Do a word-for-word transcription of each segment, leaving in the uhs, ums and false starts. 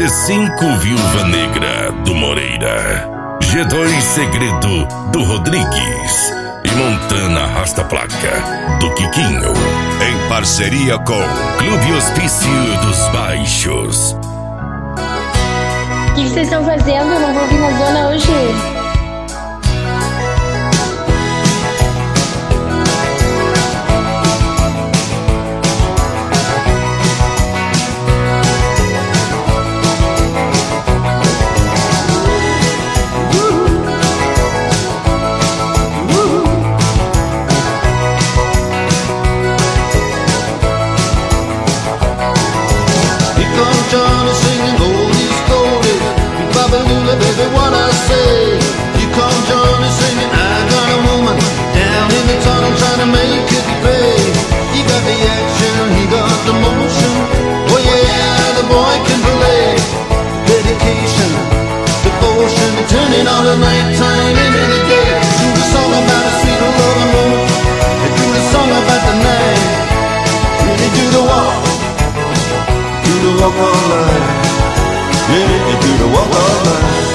G cinco Viúva Negra do Moreira, G dois Segredo do Rodrigues e Montana Rasta Placa do Quiquinho, em parceria com Clube Hospício dos Baixos. O que vocês estão fazendo? Não vou vir na zona hoje. Johnny singing oldies, goldies, Babalula, baby, what I say. You come Johnny singing, I got a woman down in the tunnel trying to make it pay. He got the action, he got the motion. Oh yeah, the boy can play. Dedication, devotion, turning all the nighttime into the day. Do the song about a sweet loving woman, and do the song about the night. Really do the walk. Do the walk all night. Yeah, you do the walk all night.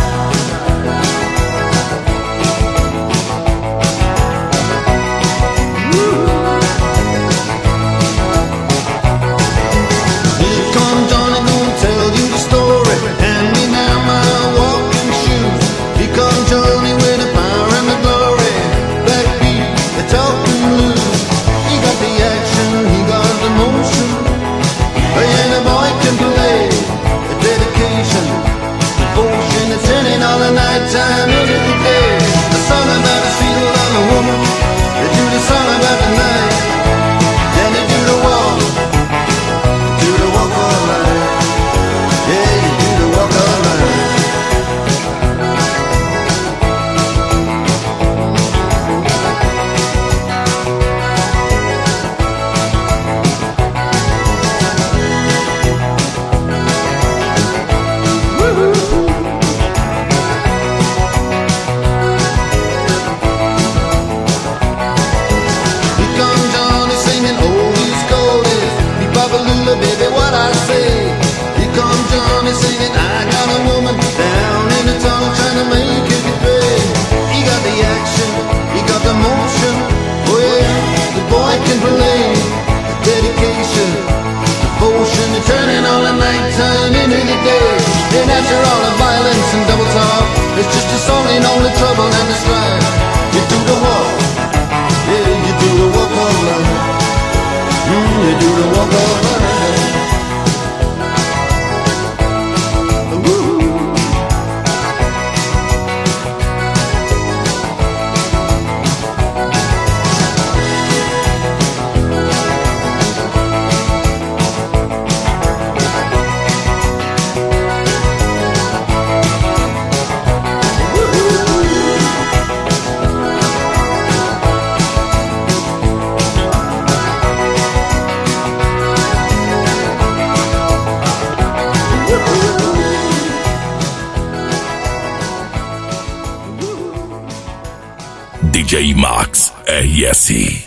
Here come Johnny, gonna tell you the story. Hand me now my walking shoes. Here come Johnny with the power and the glory. Backbeat, the talking blues. He got the action, he got the motion. And the boy can play. The dedication, devotion, it's turning all the night time into the day. The song about a sweet loving woman. They do the song about the night. Then they do the walk. Do the walk all night. Yeah, you do the walk all night. Baby, what I say. Here comes Johnny singing, I got a woman down in the tunnel trying to make it pay. He got the action, he got the motion. Oh yeah, the boy can play. Dedication, devotion, and turning all the nighttime into the day. And after all the violence and double talk, it's just a song in all the trouble and the strife. You do the walk, yeah, you do the walk all night. Mm, you do the walk all night. D J Max R S.